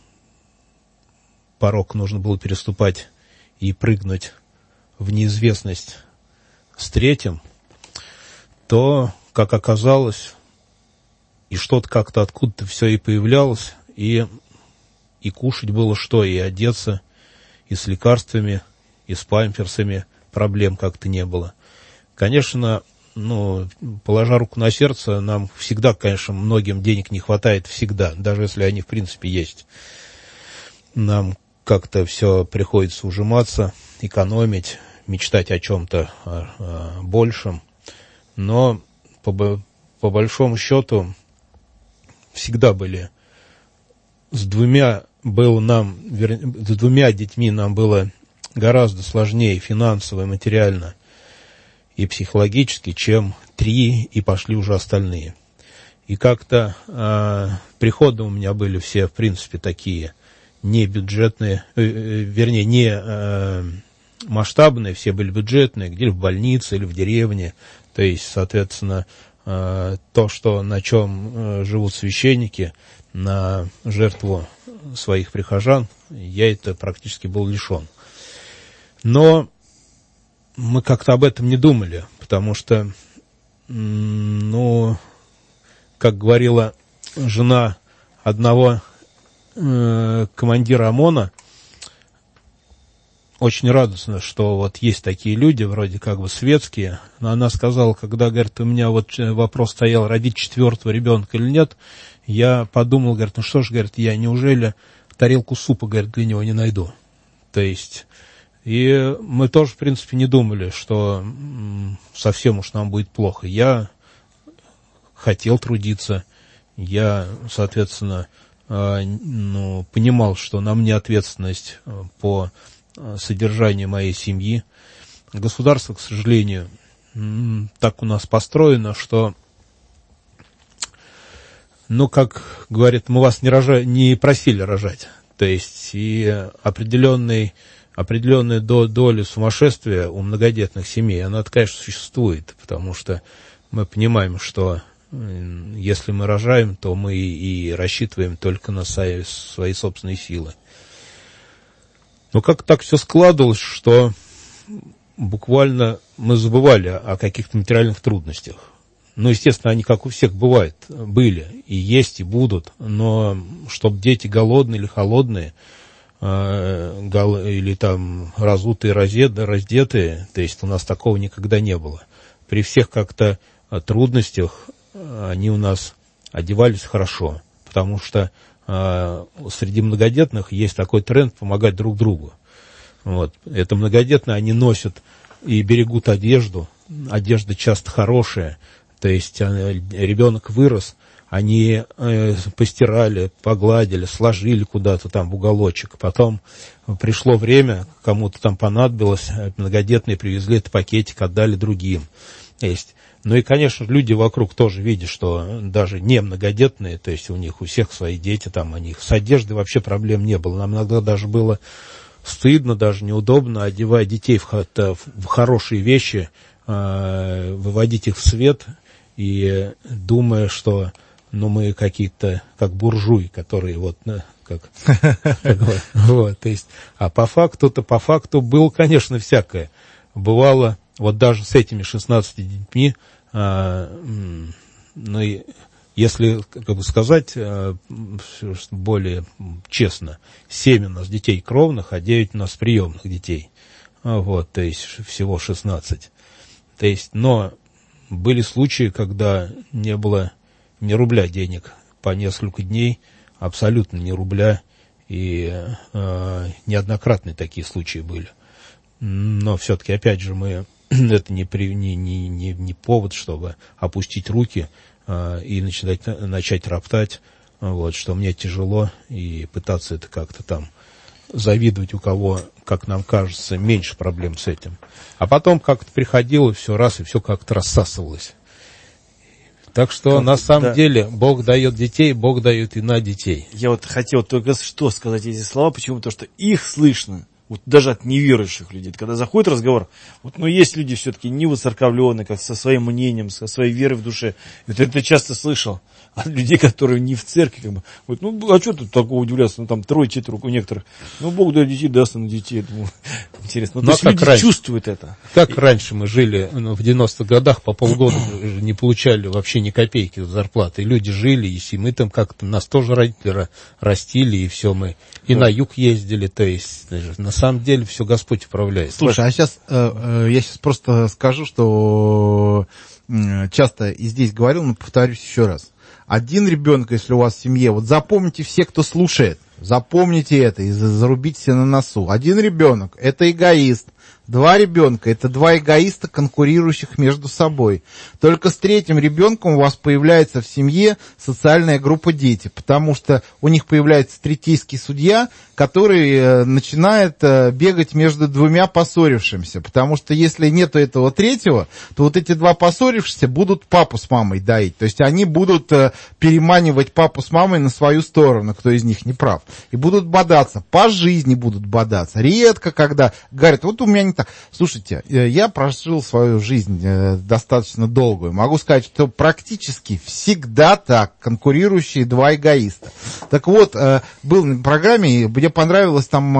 порог нужно было переступать и прыгнуть в неизвестность с третьим, то, как оказалось, и что-то как-то откуда-то все и появлялось, и кушать было что, и одеться, и с лекарствами, и с памперсами, проблем как-то не было. Конечно, положа руку на сердце, нам всегда, конечно, многим денег не хватает, всегда, даже если они в принципе есть. Нам как-то все приходится ужиматься, экономить, мечтать о чем-то большем. Но по большому счету всегда были с двумя детьми нам было гораздо сложнее финансово, и материально и психологически, чем 3, и пошли уже остальные. И как-то приходы у меня были все, в принципе, такие не бюджетные, не масштабные, все были бюджетные, где-то в больнице или в деревне. То есть, соответственно, то, что, на чем живут священники, на жертву своих прихожан, я это практически был лишен. Но мы как-то об этом не думали, потому что, как говорила жена одного командира ОМОНа, очень радостно, что вот есть такие люди, вроде как бы светские, но она сказала, когда, говорит, у меня вот вопрос стоял, родить 4-го ребенка или нет, я подумал, говорит, ну что ж, говорит, я неужели тарелку супа, говорит, для него не найду. То есть, и мы тоже, в принципе, не думали, что совсем уж нам будет плохо. Я хотел трудиться, я, соответственно, понимал, что на мне ответственность по содержанию моей семьи. Государство, к сожалению, так у нас построено, что, как говорят, мы вас не просили рожать. То есть и определенная доля сумасшествия у многодетных семей, она, конечно, существует, потому что мы понимаем, что если мы рожаем, то мы и рассчитываем только на свои собственные силы. Но как так все складывалось, что буквально мы забывали о каких-то материальных трудностях. Естественно, они, как у всех бывает, были и есть, и будут, но чтобы дети голодные или холодные, или там разутые, раздетые, то есть у нас такого никогда не было. При всех как-то трудностях они у нас одевались хорошо, потому что среди многодетных есть такой тренд помогать друг другу. Вот. Это многодетные, они носят и берегут одежду. Одежда часто хорошая. То есть ребенок вырос, они постирали, погладили, сложили куда-то там в уголочек. Потом пришло время, кому-то там понадобилось, многодетные привезли этот пакетик, отдали другим. Есть. И, конечно, люди вокруг тоже видят, что даже не многодетные, то есть у них у всех свои дети, там, у них с одеждой вообще проблем не было. Нам иногда даже было стыдно, даже неудобно одевать детей в хорошие вещи, выводить их в свет, и думая, что мы какие-то, как буржуи, которые то есть, а по факту было, конечно, всякое. Бывало, вот даже с этими 16 детьми, если, сказать более честно, 7 у нас детей кровных, а 9 у нас приемных детей. То есть всего 16. То есть, но были случаи, когда не было ни рубля денег по несколько дней, абсолютно ни рубля, и неоднократные такие случаи были. Но все-таки, опять же, это не повод, чтобы опустить руки и начать роптать, что мне тяжело, и пытаться это как-то там завидовать, у кого, как нам кажется, меньше проблем с этим. А потом как-то приходило все раз, и все как-то рассасывалось. Так что, на самом деле, Бог дает детей, Бог дает и на детей. Я хотел только что сказать эти слова, почему? Потому что их слышно. Даже от неверующих людей. Когда заходит разговор, есть люди все-таки не воцерковленные, как со своим мнением, со своей верой в душе. Это часто слышал от людей, которые не в церкви. А что тут такого удивляться? Там 3-4 у некоторых. Бог дает детей, даст на детей. Интересно. То есть люди чувствуют это. Как раньше мы жили в 90-х годах, по полгода не получали вообще ни копейки зарплаты. И люди жили, и мы там как-то, нас тоже родители растили, и все мы. И на юг ездили, то есть, на самом деле, все Господь управляет. Слушай, я сейчас просто скажу, что часто и здесь говорил, но повторюсь еще раз. Один ребенок, если у вас в семье, запомните все, кто слушает, запомните это и зарубите себе на носу. Один ребенок – это эгоист, 2 ребенка – это 2 эгоиста, конкурирующих между собой. Только с 3-м ребенком у вас появляется в семье социальная группа дети, потому что у них появляется третейский судья, который начинает бегать между 2 поссорившимся, потому что если нету этого 3-го, то вот эти 2 поссорившихся будут папу с мамой доить, то есть они будут переманивать папу с мамой на свою сторону, кто из них не прав, и будут бодаться, по жизни будут бодаться. Редко, когда говорят, вот у меня не так. Слушайте, я прожил свою жизнь достаточно долгую. Могу сказать, что практически всегда так, конкурирующие 2 эгоиста. Так вот, был на программе, и мне понравилась там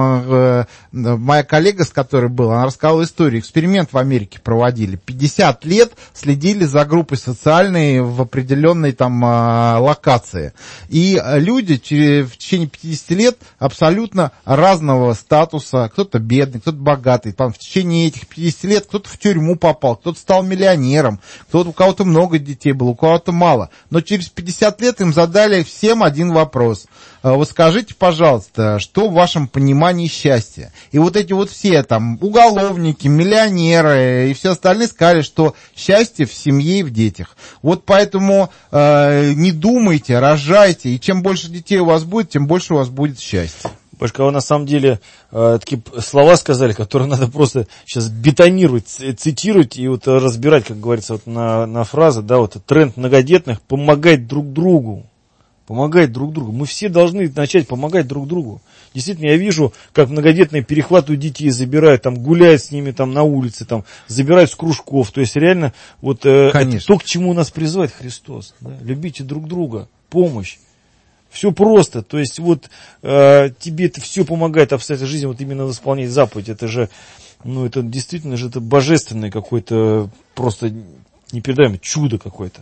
моя коллега, с которой была, она рассказала историю. Эксперимент в Америке проводили. 50 лет следили за группой социальной в определенной там локации. И люди в течение 50 лет абсолютно разного статуса, кто-то бедный, кто-то богатый, там, в течение этих 50 лет кто-то в тюрьму попал, кто-то стал миллионером, у кого-то много детей было, у кого-то мало. Но через 50 лет им задали всем один вопрос. Вот скажите, пожалуйста, что в вашем понимании счастья? И вот эти вот все там уголовники, миллионеры и все остальные сказали, что счастье в семье и в детях. Вот поэтому не думайте, рожайте, и чем больше детей у вас будет, тем больше у вас будет счастья. Башка, вы на самом деле такие слова сказали, которые надо просто сейчас бетонировать, цитировать и вот разбирать, как говорится, вот на фразы, да, вот тренд многодетных, помогать друг другу. Помогать друг другу. Мы все должны начать помогать друг другу. Действительно, я вижу, как многодетные перехватывают детей, забирают, там, гуляют с ними там на улице, там, забирают с кружков. То есть реально вот это то, к чему нас призывает Христос. Да? Любите друг друга, помощь. Все просто, то есть вот тебе это все помогает обстоятельства жизни, вот именно восполнять заповедь. Это же, ну это действительно же это божественное какое-то просто непередаемое чудо какое-то.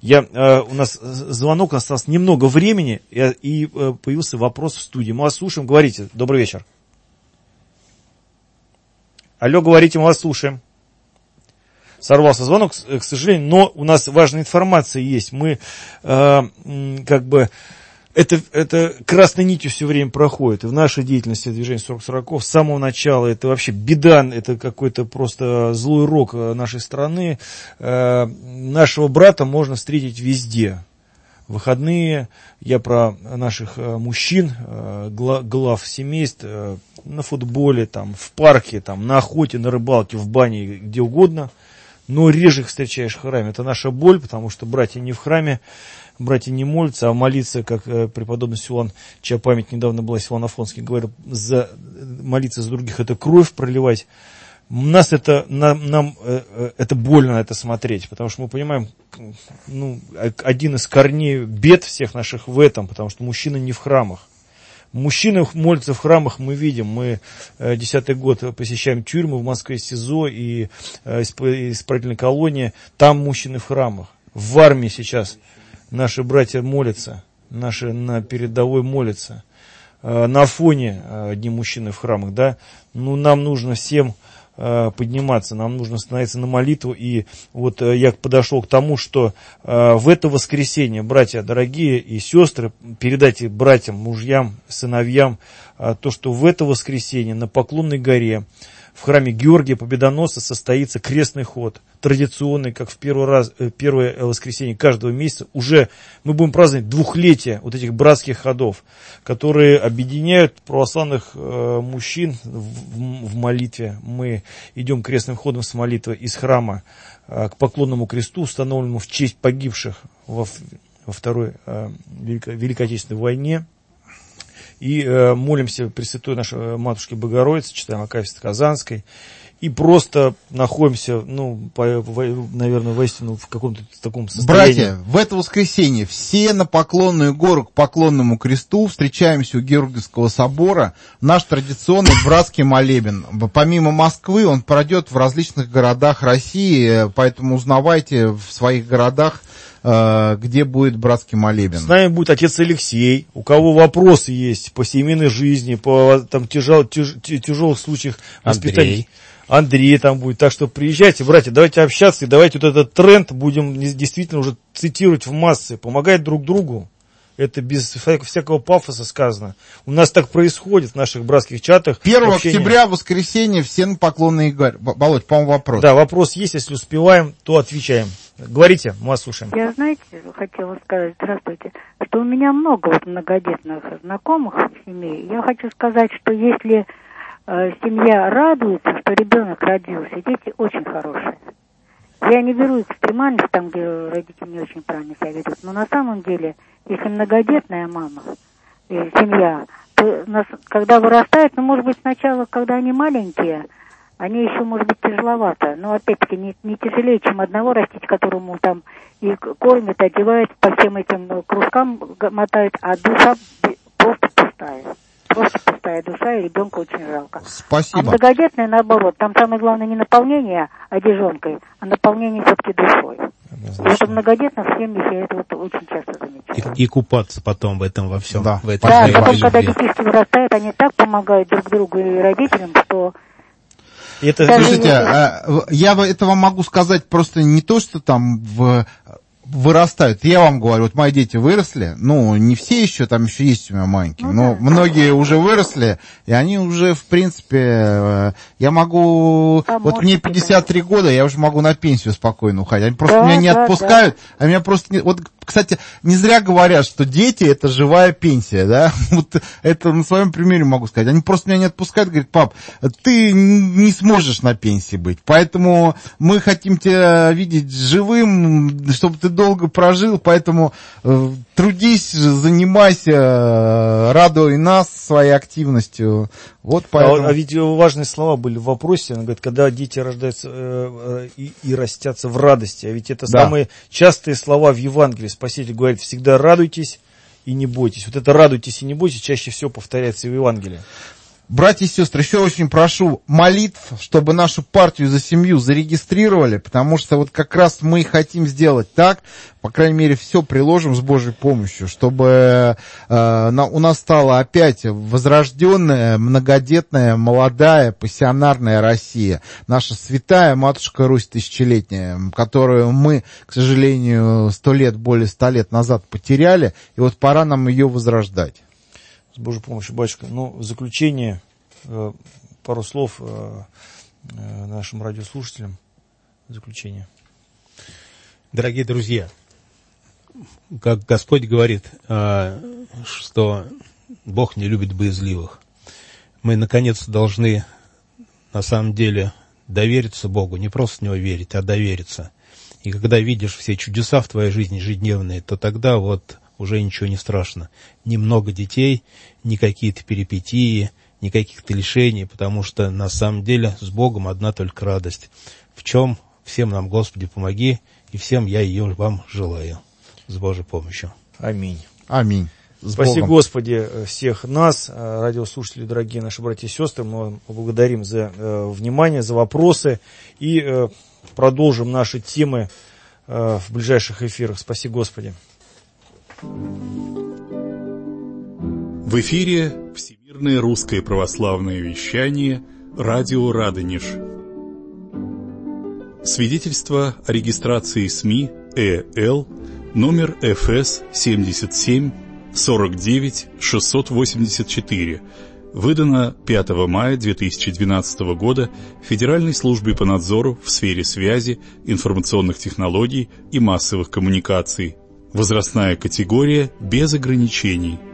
У нас звонок, у нас осталось немного времени, и появился вопрос в студии. Мы вас слушаем, говорите. Добрый вечер. Алло, говорите, мы вас слушаем. Сорвался звонок, к сожалению, но у нас важная информация есть. Мы как бы... Это красной нитью все время проходит. И в нашей деятельности движения 40-40 с самого начала это вообще беда, это какой-то просто злой рок нашей страны. Нашего брата можно встретить везде. В выходные, я про наших мужчин, глав семейств, на футболе, там, в парке, там, на охоте, на рыбалке, в бане, где угодно. Но реже их встречаешь в храме. Это наша боль, потому что братья не в храме. Братья не молятся, а молиться, как преподобный Силуан, чья память недавно была, Силуан Афонский, говорит, молиться за других, это кровь проливать. Нам это больно это смотреть, потому что мы понимаем, ну, один из корней бед всех наших в этом, потому что мужчины не в храмах. Мужчины молятся в храмах, мы видим, мы 10-й год посещаем тюрьмы в Москве, СИЗО и исправительной колонии, там мужчины в храмах. В армии сейчас наши братья молятся, наши на передовой молятся. На фоне одни мужчины в храмах, да. Ну, нам нужно всем подниматься, нам нужно становиться на молитву. И вот я подошел к тому, что в это воскресенье, братья дорогие и сестры, передайте братьям, мужьям, сыновьям, то, что в это воскресенье на Поклонной горе в храме Георгия Победоносца состоится крестный ход, традиционный, как в первое воскресенье каждого месяца. Уже мы будем праздновать 2-летие вот этих братских ходов, которые объединяют православных мужчин в молитве. Мы идем крестным ходом с молитвы из храма к поклонному кресту, установленному в честь погибших во Второй Великой Отечественной войне. И молимся Пресвятой нашей Матушке Богородице, читаем Акафист Казанской. И просто находимся, ну, наверное, воистину в каком-то таком состоянии. Братья, в это воскресенье все на Поклонную гору к Поклонному кресту встречаемся у Георгиевского собора. Наш традиционный братский молебен. Помимо Москвы он пройдет в различных городах России, поэтому узнавайте в своих городах, где будет братский молебен. С нами будет отец Алексей, у кого вопросы есть по семейной жизни, по там, тяжелых случаях воспитания. Андрей там будет. Так что приезжайте, братья, давайте общаться, и давайте вот этот тренд будем действительно уже цитировать в массы, помогать друг другу. Это без всякого пафоса сказано. У нас так происходит в наших братских чатах. 1 октября, воскресенье, все на поклонные Игорь. Володь, по-моему, вопрос. Да, вопрос есть, если успеваем, то отвечаем. Говорите, мы вас слушаем. Я, знаете, хотела сказать, здравствуйте, что у меня много вот многодетных знакомых семей. Я хочу сказать, что если семья радуется, что ребенок родился, дети очень хорошие. Я не беру экстремальных, там, где родители не очень правильно себя ведут, но на самом деле, если многодетная мама, семья, то когда вырастают, ну, может быть, сначала, когда они маленькие, они еще, может быть, тяжеловато, но, опять-таки, не тяжелее, чем одного растить, которому там и кормят, одевают, по всем этим кружкам мотают, а душа просто пустая. Просто пустая душа, и ребенка очень жалко. Спасибо. А многодетная, наоборот, там самое главное не наполнение одежонкой, а наполнение все-таки душой. И это в многодетных семьях я это вот очень часто замечаю. И купаться потом в этом во всем. Да, в этом потом, когда детишки вырастают, они так помогают друг другу и родителям, что... Слушайте, я этого могу сказать просто не то, что там вырастают. Я вам говорю, вот мои дети выросли, ну, не все еще, там еще есть у меня маленькие, но многие уже выросли, и они уже, в принципе, я могу, вот мне 53 года, я уже могу на пенсию спокойно уходить. Они просто меня не отпускают, а меня просто не... Вот, кстати, не зря говорят, что дети — это живая пенсия, да? Вот это на своем примере могу сказать. Они просто меня не отпускают, говорят: пап, ты не сможешь на пенсии быть, поэтому мы хотим тебя видеть живым, чтобы ты долго прожил, поэтому трудись, занимайся, радуй нас своей активностью. Вот поэтому... А ведь важные слова были в вопросе. Она говорит, когда дети рождаются и растятся в радости. А ведь это самые частые слова в Евангелии. Спаситель говорит: всегда радуйтесь и не бойтесь. Вот это радуйтесь и не бойтесь чаще всего повторяется и в Евангелии. Братья и сестры, еще очень прошу молитв, чтобы нашу партию «За семью» зарегистрировали, потому что вот как раз мы хотим сделать так, по крайней мере, все приложим с Божьей помощью, чтобы у нас стала опять возрожденная, многодетная, молодая, пассионарная Россия. Наша святая Матушка Русь тысячелетняя, которую мы, к сожалению, более 100 лет назад потеряли, и вот пора нам ее возрождать. С Божьей помощью, батюшка. Ну, в заключение пару слов нашим радиослушателям. В заключение. Дорогие друзья, как Господь говорит, что Бог не любит боязливых. Мы, наконец, должны, на самом деле, довериться Богу, не просто в Него верить, а довериться. И когда видишь все чудеса в твоей жизни ежедневные, то тогда вот уже ничего не страшно. Ни много детей, ни какие-то перипетии, ни каких-то лишений, потому что на самом деле с Богом одна только радость. В чем всем нам, Господи, помоги, и всем я ее вам желаю. С Божьей помощью. Аминь. Аминь. Спаси, Господи, всех нас, радиослушатели, дорогие наши братья и сестры. Мы вам поблагодарим за внимание, за вопросы и продолжим наши темы в ближайших эфирах. Спаси, Господи. В эфире Всемирное русское православное вещание «Радио Радонеж». Свидетельство о регистрации СМИ ЭЛ номер ФС 77 49 684, выдано 5 мая 2012 года Федеральной службой по надзору в сфере связи, информационных технологий и массовых коммуникаций. Возрастная категория без ограничений.